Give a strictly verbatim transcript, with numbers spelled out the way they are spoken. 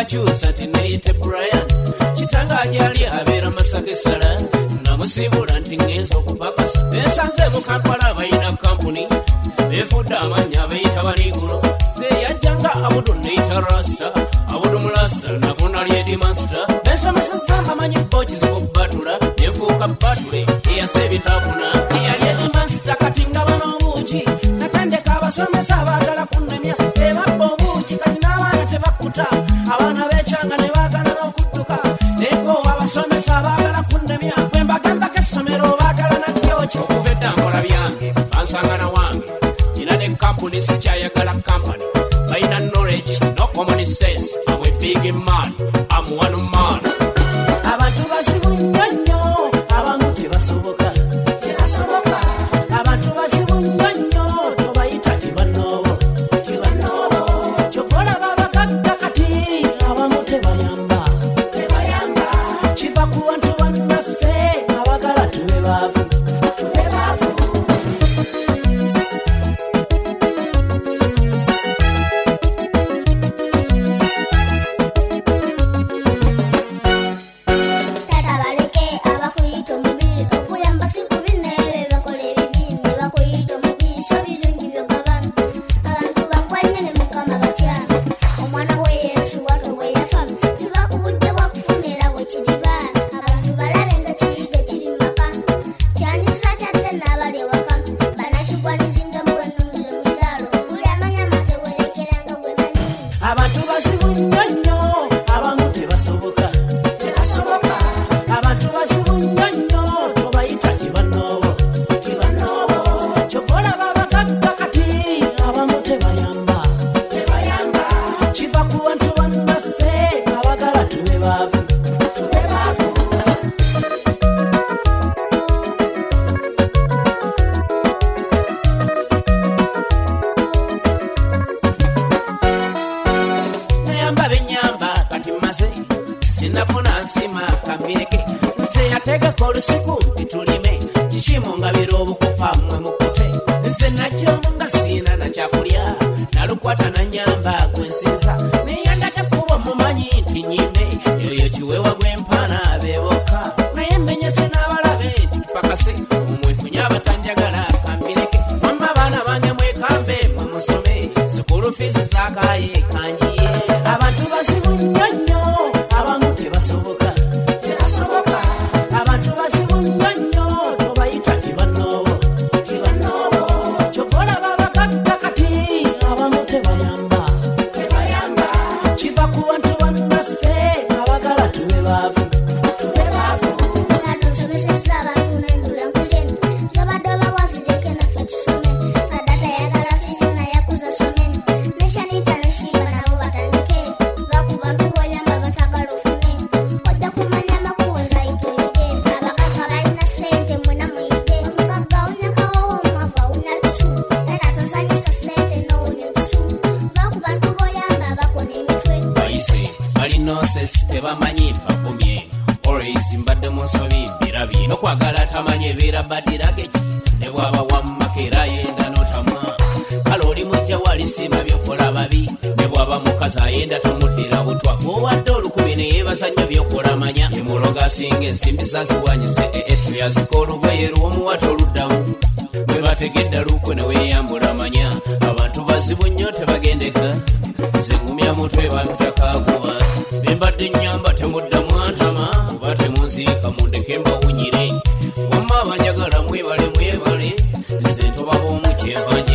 gachusa tineyite Brian kitanga ajali abera Masakesala namusibula nti ngenzo okupakasa besanze mu Kampala bayina kampuni befuda amanya beyita baligulo zeyajjanga abudu neyita Rasta abudu mulasta nafuna lyedi master besomesa samba manyi bochi zikubatula nefuuka batule eyasebitafuna eyalyedi master katinga bano obuugi natandeka abasomesa abaagala kunnemya ebabba obuugi kati n'abaana tebakuta abaana bekyanga ne baagala n'okudduka neko abasomesa abaagala kunnemya bwe mbagambako essomero baagala nakyoki okuva edda nkola byange bansangana wange ina ne kampuni sikyayagala kampani bayina knowledge no common sense I'm a big man I'm one man abantu basibu nnyo abamu tebasoboka tebasoboka abantu basibu nnyo tobayita tibanobo tibanobo kyokola babakadda kati abamu tebayamba tebayamba kiva ku bantu bannaffe abagala tube baavu tube baavu abantu bazibu nnyo tebagendeka zengumya mutwe bamutakaguba bembadde nnyamba temuddamu antama kuba temunziika mundeke mbawunyire wamma abanjagala mwebale mwebale nze ntoba b'omu kyenva